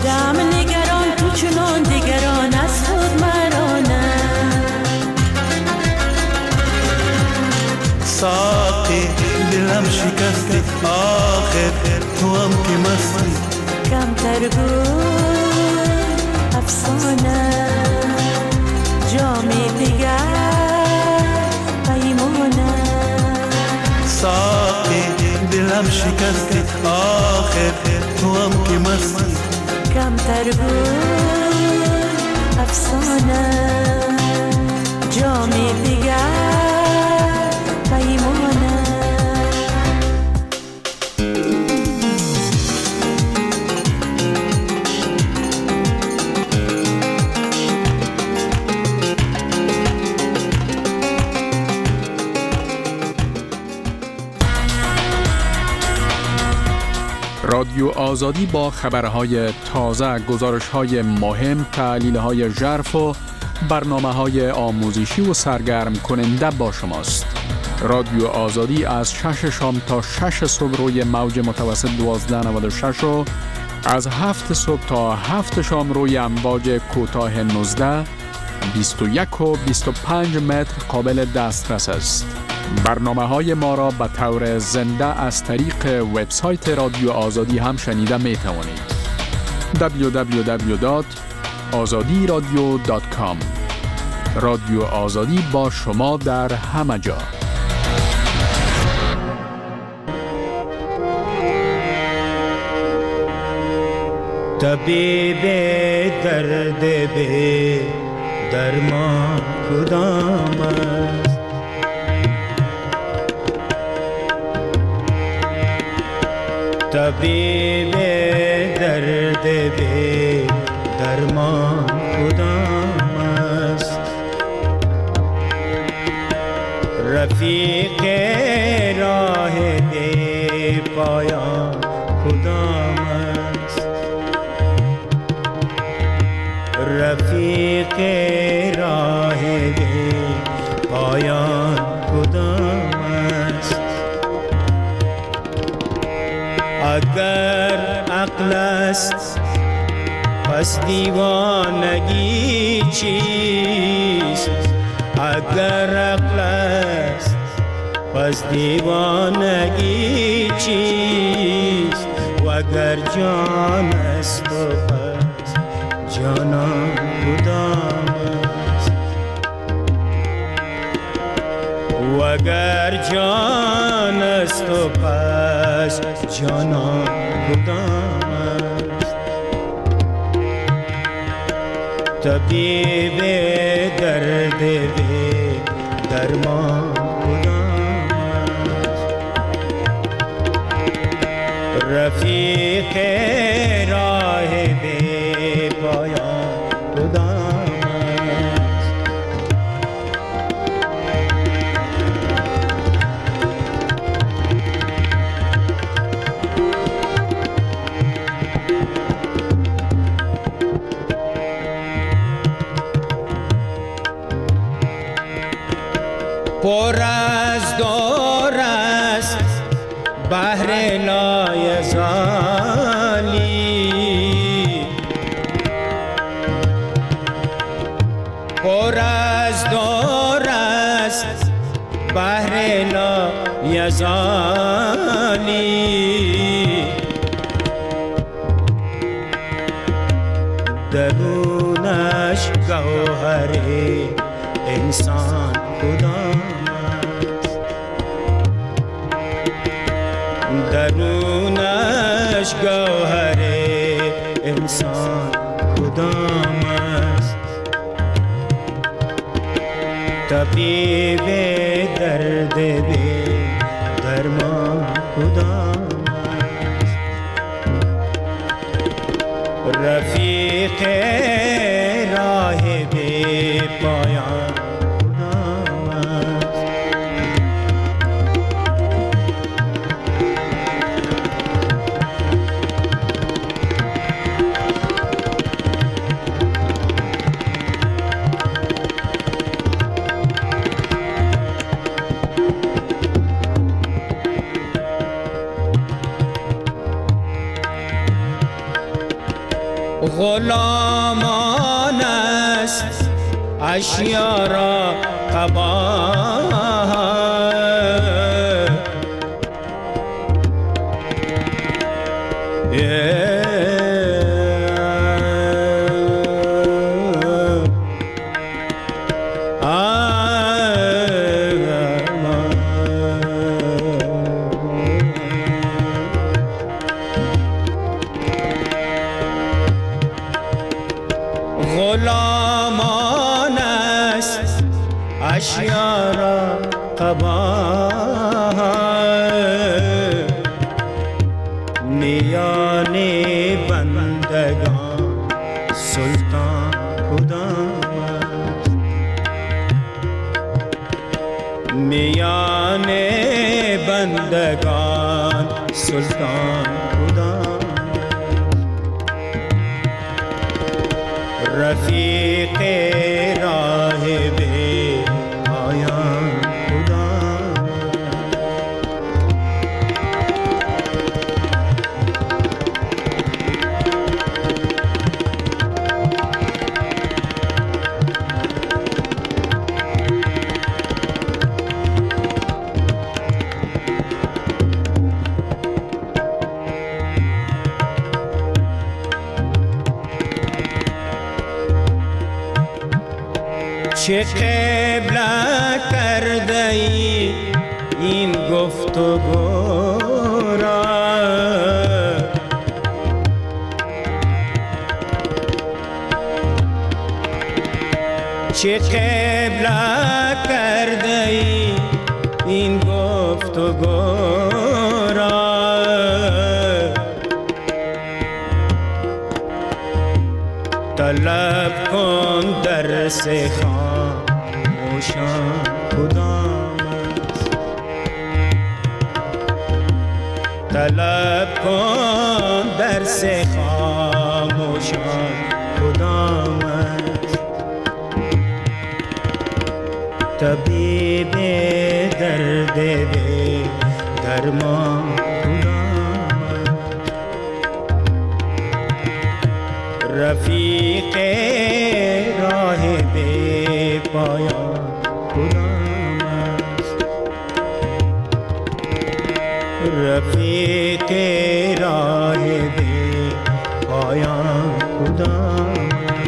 شدم نگران تو چنان دیگران از خود مرانم. ساقی دلم شکستی آخر تو هم که مستی، کمتر بود افسانه جامی دیگر پیمانه. ساقی دلم شکستی آخر تو هم که مستی، کمتر بود افسانه جامی دیگر پیمانه. رادیو آزادی با خبرهای تازه، گزارش‌های مهم، تحلیل‌های ژرف و برنامه‌های آموزشی و سرگرم کننده با شماست. رادیو آزادی از 6 شام تا 6 صبح روی موج متوسط 1296 و از 7 صبح تا 7 شام روی امواج کوتاه 19، 21 و 25 متر قابل دسترس است. برنامه‌های ما را به طور زنده از طریق وبسایت رادیو آزادی هم شنیده می توانید. www.azadiradio.com. رادیو آزادی با شما در همه جا. طبیب درد به درمان کدام است؟ طبیب درد به درمان کدام است؟ رفیق راه بی پایان کدام است؟ رفیق راه بی پایان کدام است؟ اگر عقل است پس دیوانگی چیست؟ اگر عقل است پس دیوانگی چیست؟ و اگر جان است و پس جانان کدام است؟ و اگر جان است و پس جانان کدام است؟ طبیب درد به درمان کدام است؟ رفیق راه بی پایان کدام است؟ پر از دور است بحر لایزالی، پر از دور است بحر لایزالی، درونش گوهر انسان کدام است؟ درونش گوهر انسان کدام است؟ طبیب درد به درمان کدام است؟ رفیق راه بی پایان کدام است؟ غلامان است اشیا را قبا، غلامان است اشیا را قبا، میان بندگان سلطان کدام است؟ میان بندگان سلطان کدام؟ رفیق راه به پایان کدام؟ چه قبله کرده ای این گفتگو را؟ چه قبله کرده ای این گفتگو را؟ طلب کن درس خاموشان کدام است؟ طلب کن درس خاموشان کدام است؟ طبیب درد به درمان کدام است؟ رفیق راه به پایان کدام است؟ رفیق راه به پایان کدام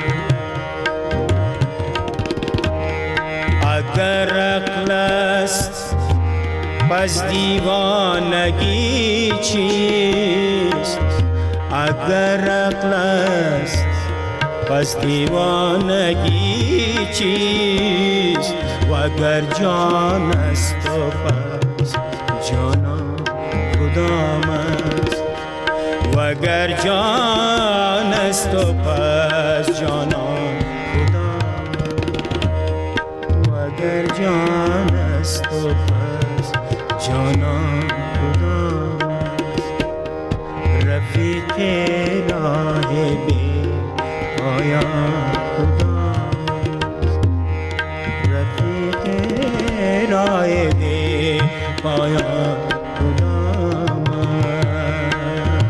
است؟ اگر عقل است پس دیوانگی چیست؟ اگر عقل است پس دیوانگی چیست؟ و اگر جان است و پس جانان کدام است؟ و اگر جان است و پس جانان کدام است؟ و اگر جان است و پس جانان کدام است؟ رفیق راه به پایان کدام است؟ رفیق راه به پایان کدام است؟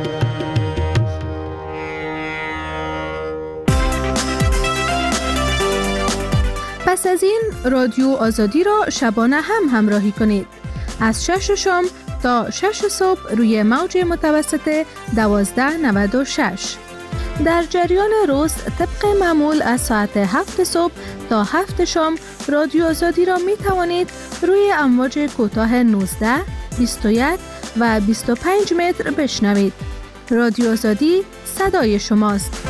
پس از این رادیو آزادی را شبانه هم همراهی کنید از 6 شام تا 6 صبح روی موج متوسط 1296. در جریان روز طبق معمول از ساعت 7 صبح تا 7 شام رادیو آزادی را می توانید روی امواج کوتاه 19، 21 و 25 متر بشنوید. رادیو آزادی صدای شماست.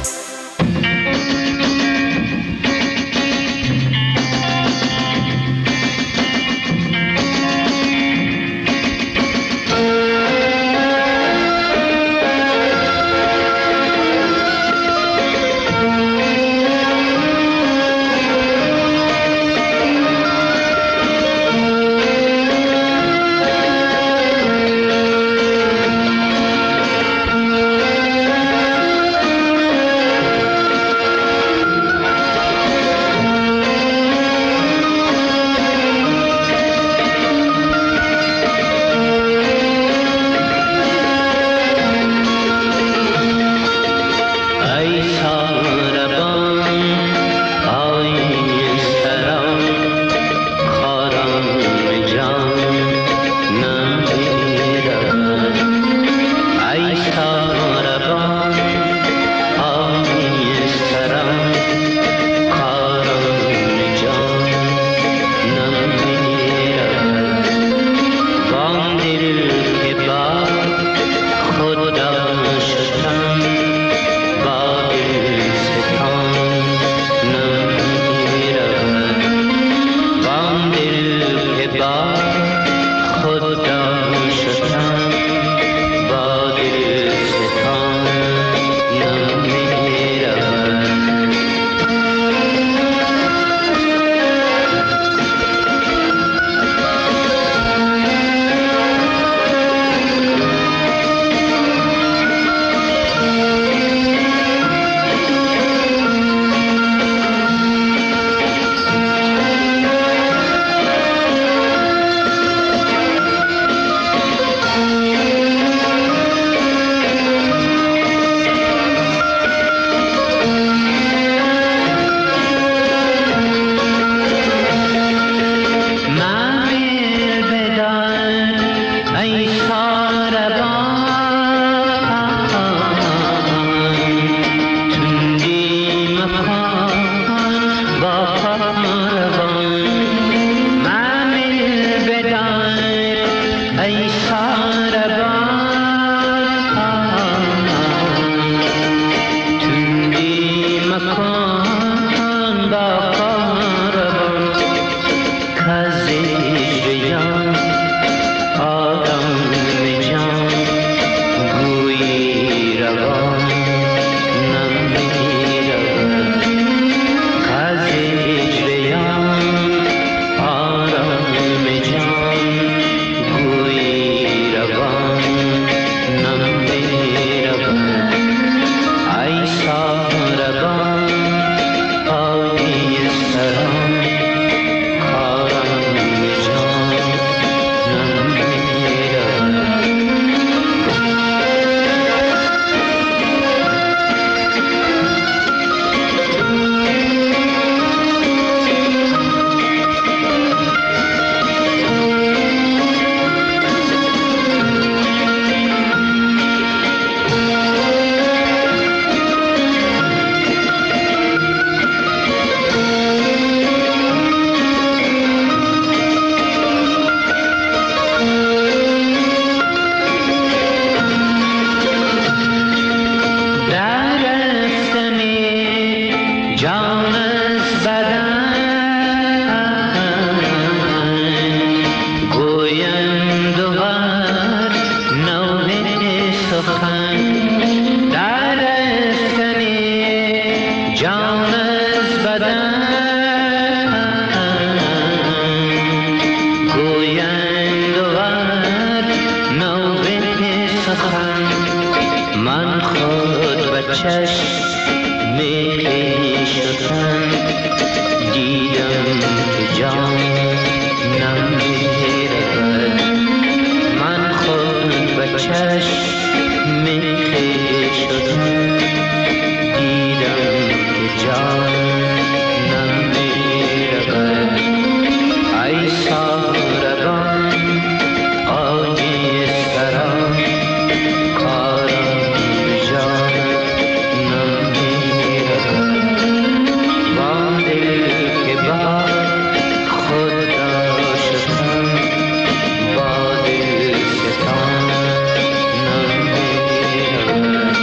سخن من خود به چشم شدم، دیدم که جانم میرود. من خود به چشم شدم، دیدم که جانم میرود. ای ساربان آجی سرم، کارم به جانم میرود. با دل که با خود شدم، با دل ستانم میرود.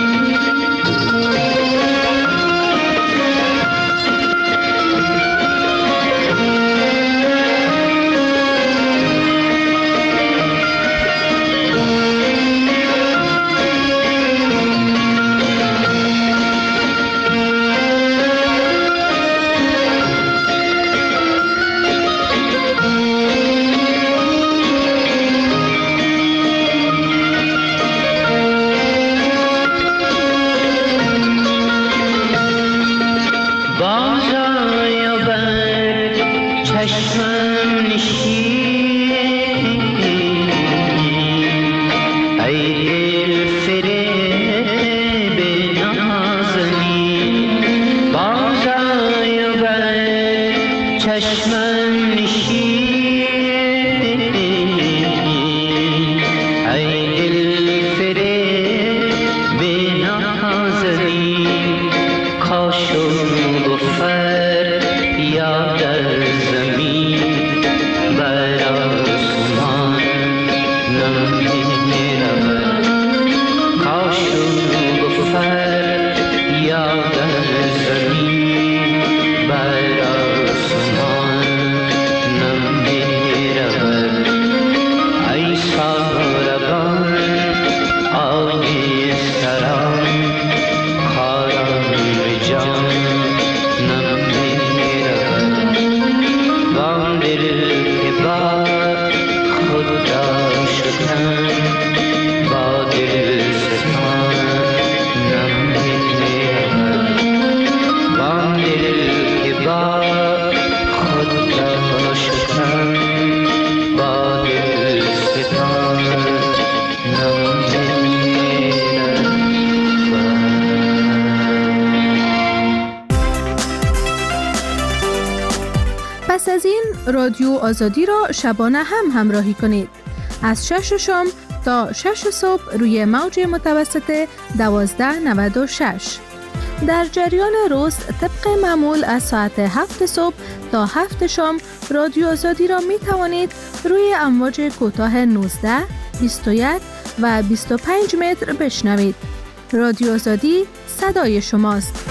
پس از این رادیو آزادی را شبانه هم همراهی کنید. از 6 شام تا 6 صبح روی موج متوسط 1296. در جریان روز طبق معمول از ساعت 7 صبح تا 7 شام رادیو آزادی را می توانید روی امواج کوتاه 19، 21 و 25 متر بشنوید. رادیو آزادی صدای شماست.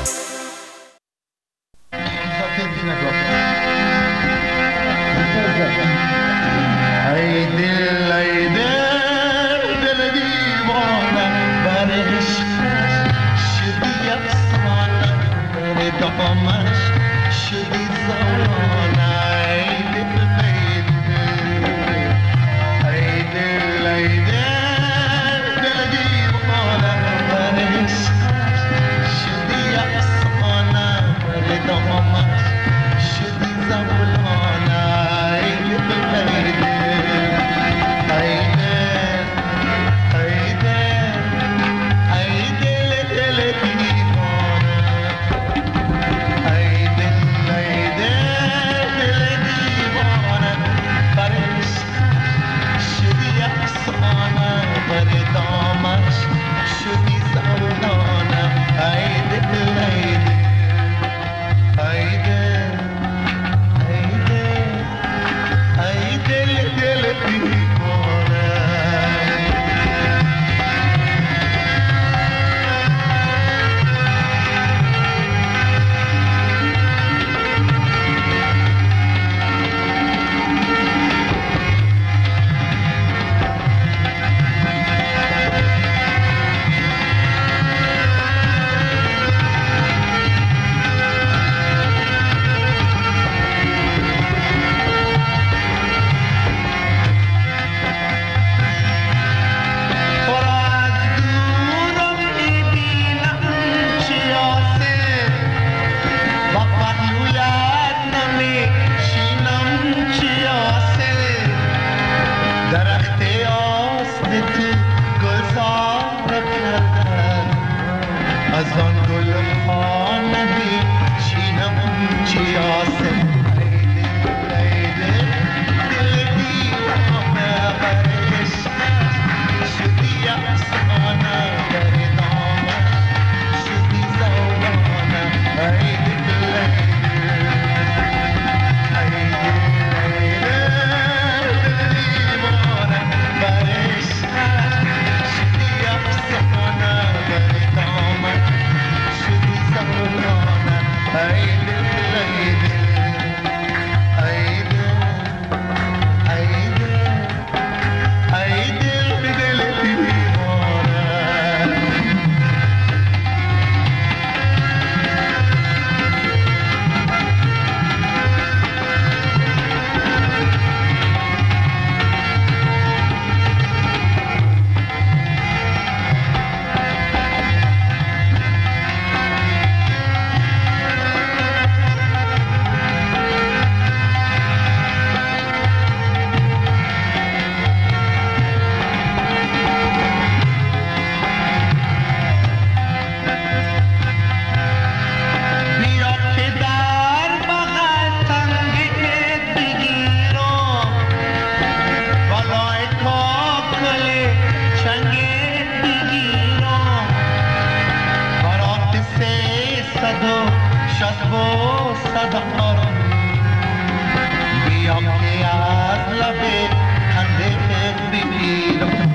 و صدا رو بیا که از لب خنده بگیرم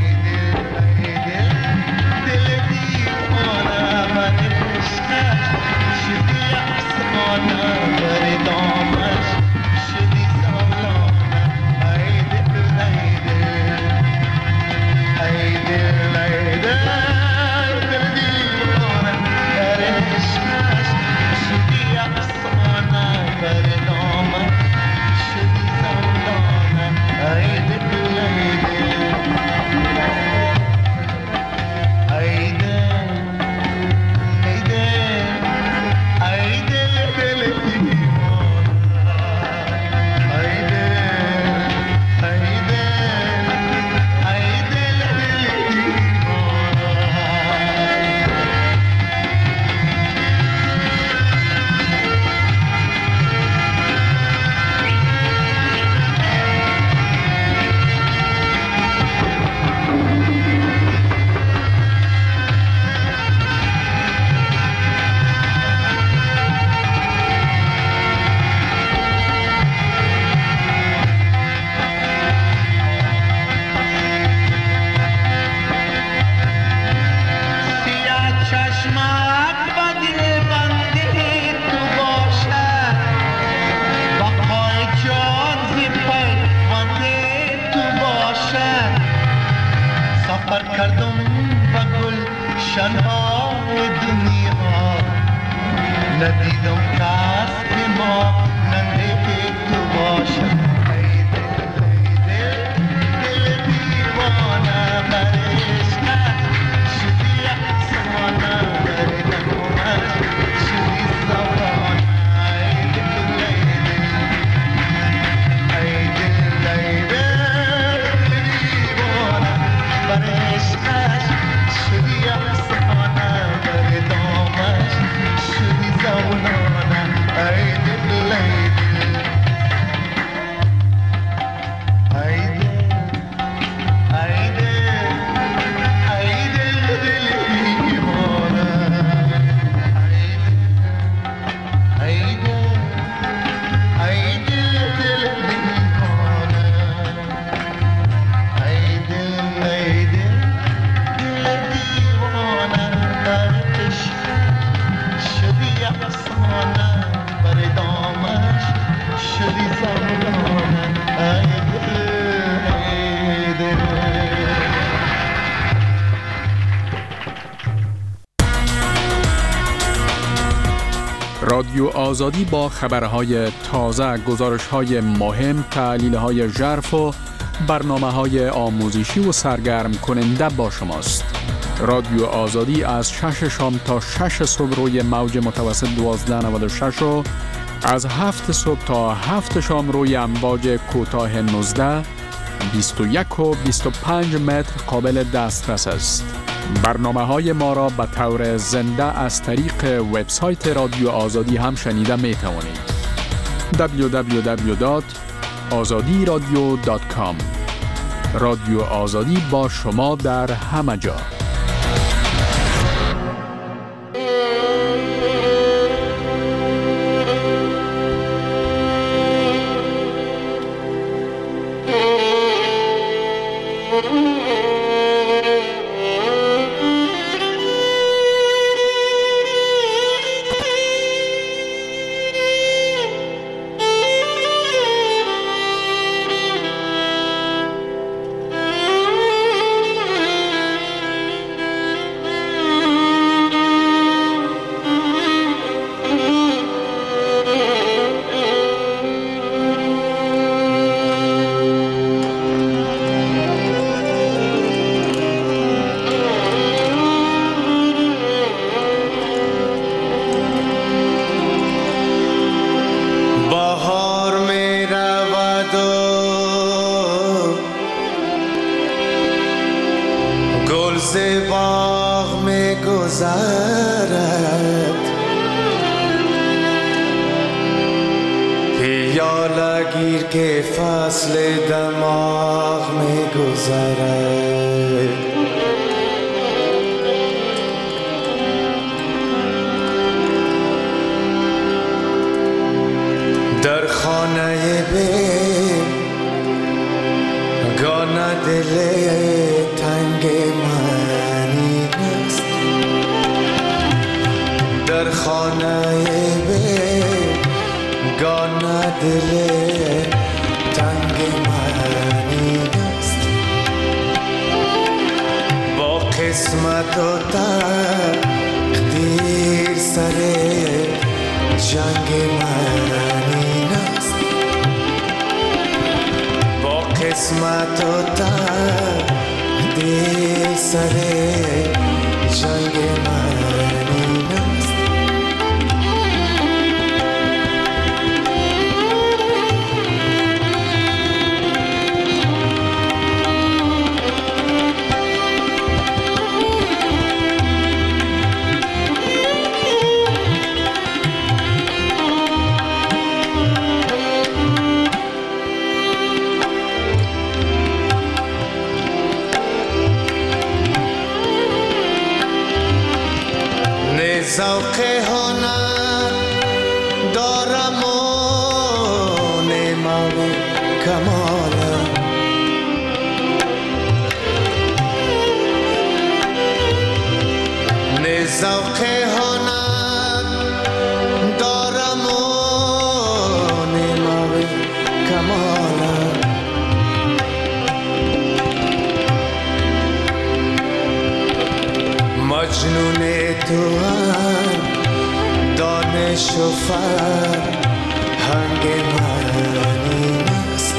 دل دیوانه من عشقش شدی افسانه بر دامش شدی سالانه ای دل ای دل ای دل ای دل دل دیوانه بر عشقش شدی افسانه بر دامش شدی سالانه ای دل ای دل رادیو آزادی با خبرهای تازه، گزارش‌های مهم، تحلیل‌های ژرف و برنامه‌های آموزشی و سرگرم کننده با شماست. رادیو آزادی از 6 شام تا 6 صبح روی موج متوسط 1296 و از 7 صبح تا 7 شام روی امواج کوتاه 19 21 و 25 متر قابل دسترس است. برنامه‌های ما را به طور زنده از طریق وبسایت رادیو آزادی هم شنیده می توانید. www.azadiradio.com. رادیو آزادی با شما در همه جا. گیر که فصل دماغ می گذره، در خانه بیگانه دل تنگ منی است، با قسمت و تقدیر سر جنگ منی است، با قسمت و تقدیر سر جنگ منی است. ذوق هنر دارم و نعمت کمالم، نه ذوق هنر دارم و نعمت کمالم، مجنون تو دانش و فرهنگ منی است،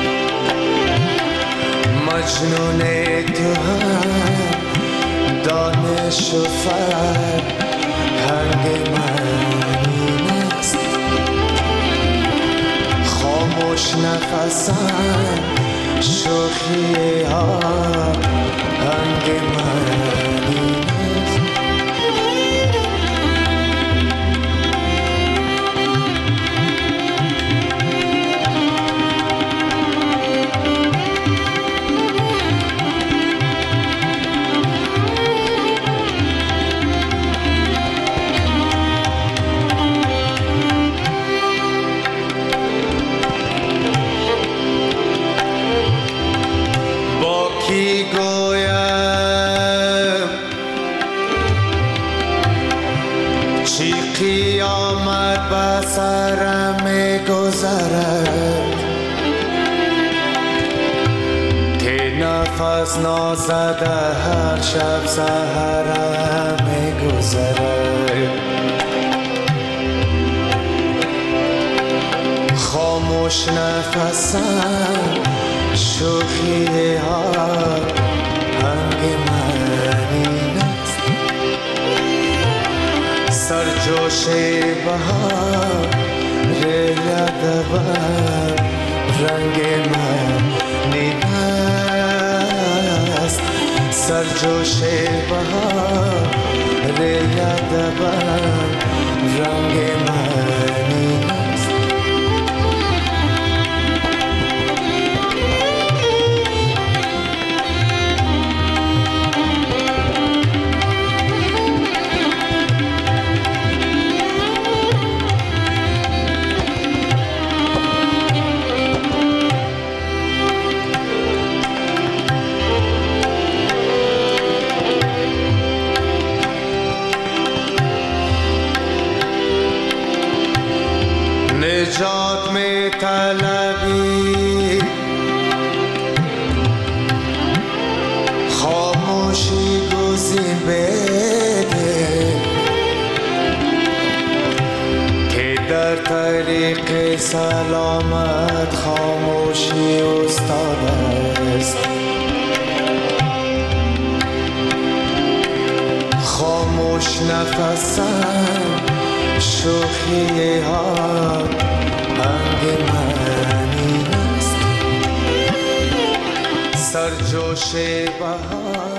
مجنون تو دانش و فرهنگ منی است، خاموش نفسم شوخی ها هنگ منی است. چی قیامت بسرم گذرد که نفس نازده هر شب سحرم گذرد، خاموش نفسم شوخی ها هنگ منی است، سرجوش بهار یادبر رنگ منی است، سرجوش بهار یادبر رنگ منی است. نجات می طلبی خاموشی گزین بده که در طریق سلامت خاموشی استاد است، خاموش نفسم شوخی ها هنگ منی است، سرجوش بهار